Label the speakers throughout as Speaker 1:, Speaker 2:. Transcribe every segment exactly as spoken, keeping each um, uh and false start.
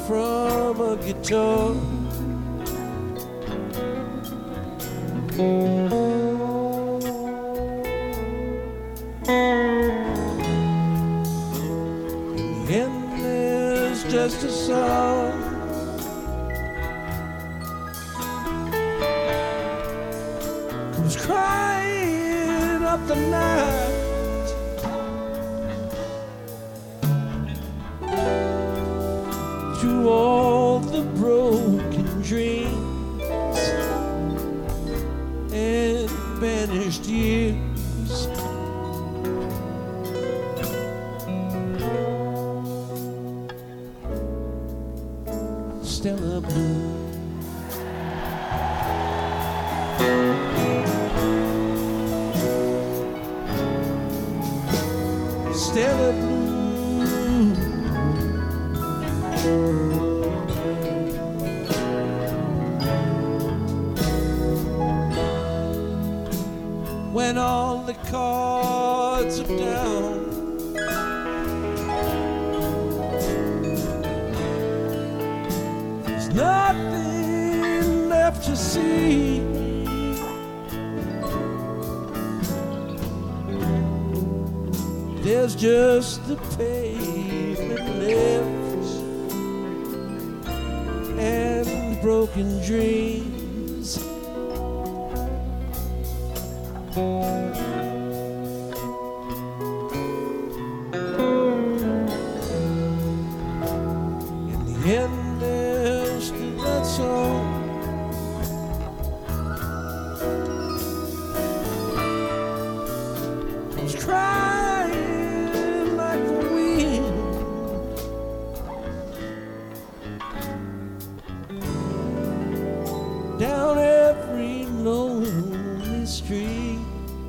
Speaker 1: from a guitar. In the end there's just a song. Comes crying up the night. Through all the broken dreams and vanished years, Stella Blue. Stella Blue. When all the cards are down, there's nothing left to see. There's just the pavement left and broken dreams. In the end, there's still that song. Comes crying like the wind. Down every lonely street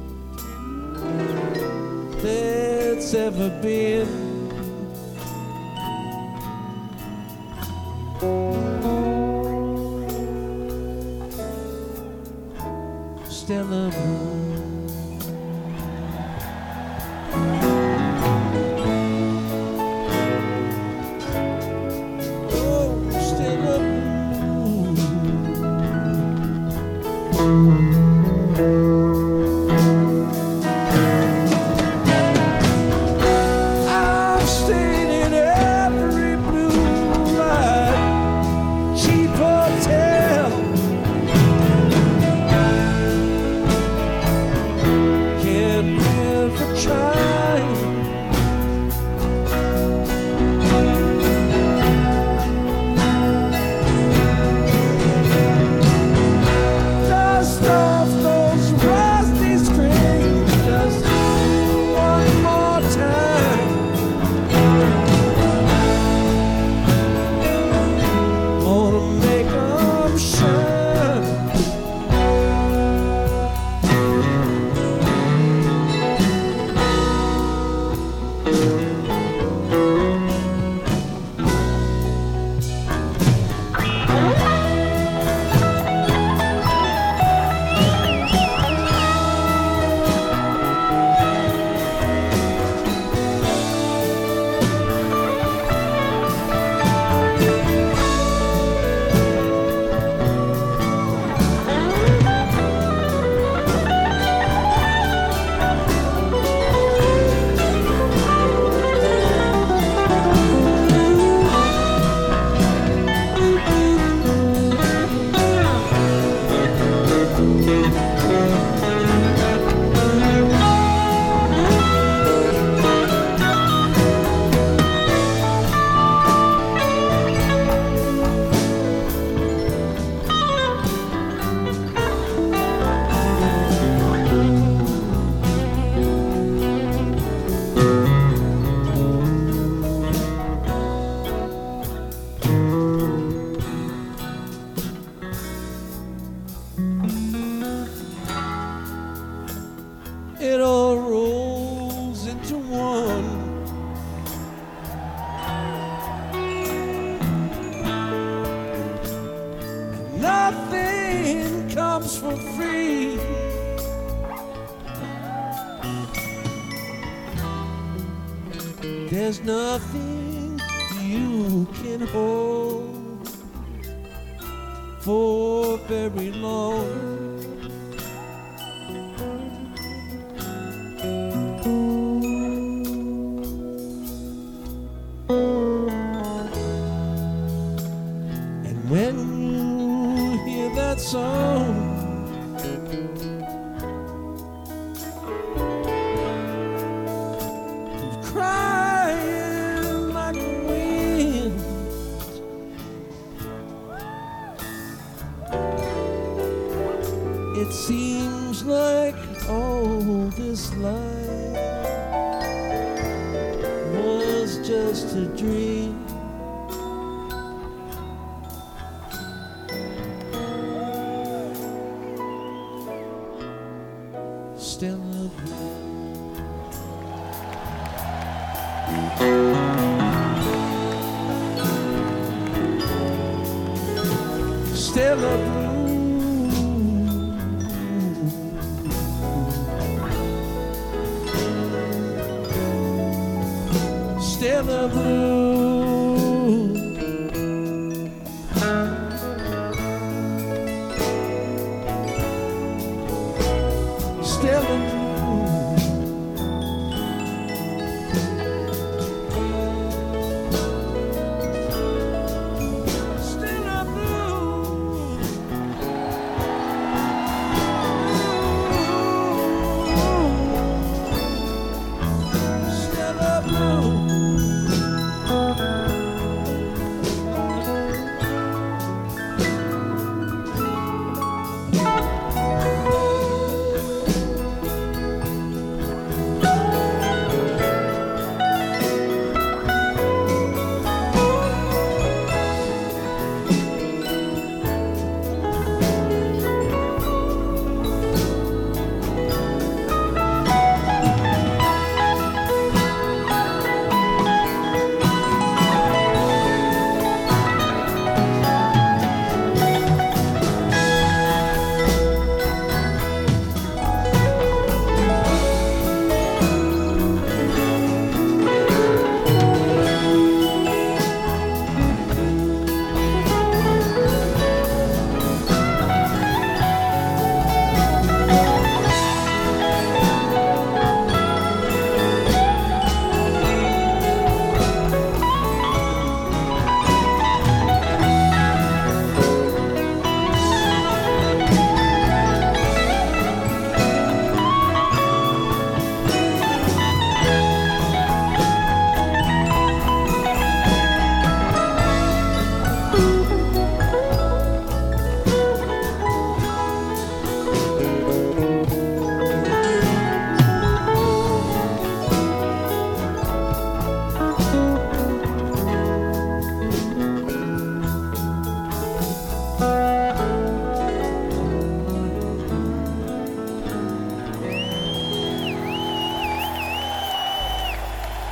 Speaker 1: that's ever been. Stella Blue. Oh, Stella Blue. I've stayed in every blue light, cheap hotel. Can't never try. Dust off those rusty screens just one more time. Wanna make 'em shine. It all rolls into one. Nothing comes for free. There's nothing you can hold for very long. And when you hear that song, crying like a wind, it seems like all this life was just a dream. Stella Blue, Stella Blue.